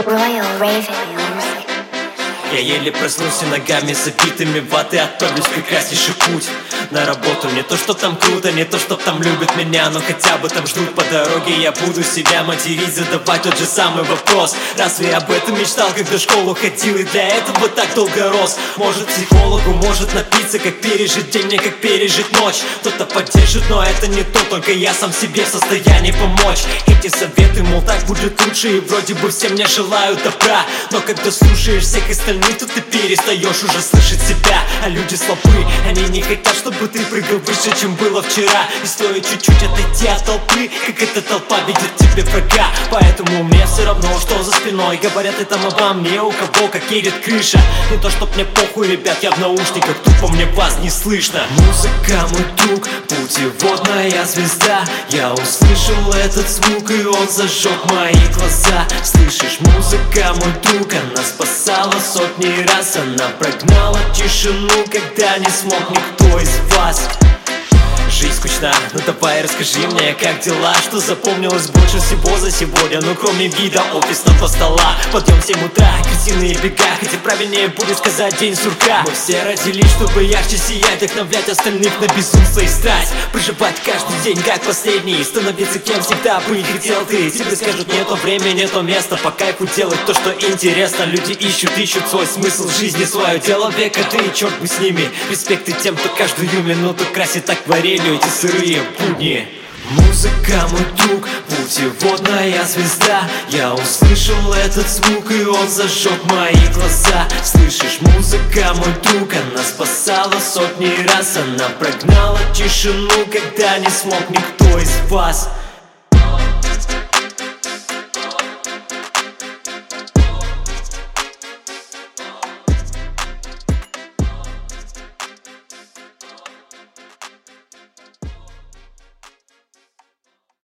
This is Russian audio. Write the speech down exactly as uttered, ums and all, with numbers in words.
Royal Raven Music. Я еле проснулся ногами забитыми ваты, отправлюсь в прекраснейший путь на работу. Не то, что там круто, не то, что там любят меня, но хотя бы там ждут по дороге. Я буду себя материть, задавать тот же самый вопрос: разве об этом мечтал, когда в школу ходил и для этого так долго рос? Может психологу, может напиться, как пережить день, мне как пережить ночь. Кто-то поддержит, но это не то, только я сам себе в состоянии помочь. Эти советы, мол, так будет лучше, и вроде бы все мне желают добра, но когда слушаешь всех остальных, то ты перестаешь уже слышать себя. А люди слабы, они не хотят, чтобы ты прыгал выше, чем было вчера. И стоит чуть-чуть отойти от толпы, как эта толпа видит тебе врага. Поэтому мне все равно, что за спиной говорят ли там обо мне, у кого как едет крыша. Не то, чтоб мне похуй, ребят, я в наушниках, тупо мне вас не слышно. Музыка мой друг, путеводная звезда. Я услышал этот звук, и он зажег мои глаза. Слышишь, музыка мой друг, она спасала сотни раз. Она прогнала тишину, когда не смог никто из вас. Жизнь скучна, ну давай расскажи мне, как дела, что запомнилось больше всего за сегодня. Ну кроме вида офисного стола, подъем в семь утра, крысиные бега, хотя правильнее будет сказать день сурка. Мы все родились, чтобы ярче сиять, вдохновлять остальных на безумство и страсть. Проживать каждый день как последний, становиться кем всегда быть хотел ты. Тебе скажут, не то время, не то место, по кайфу делать то, что интересно. Люди ищут, ищут свой смысл в жизни, свое дело века, ты и черт бы с ними. Респект и тем, кто каждую минуту красит акварелью эти сырые будни. Музыка мой друг, путеводная звезда. Я услышал этот звук, и он зажег мои глаза. Слышишь, музыка мой друг, она спасала сотни раз. Она прогнала тишину, когда не смог никто из вас.